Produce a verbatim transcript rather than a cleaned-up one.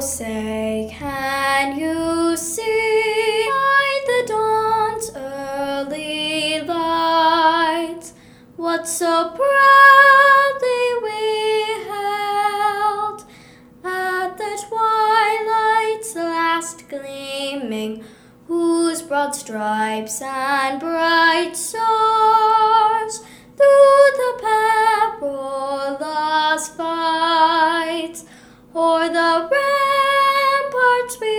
say, can you see by the dawn's early light what so proudly we held at the twilight's last gleaming, whose broad stripes and bright stars through the perilous fight o'er the ramparts we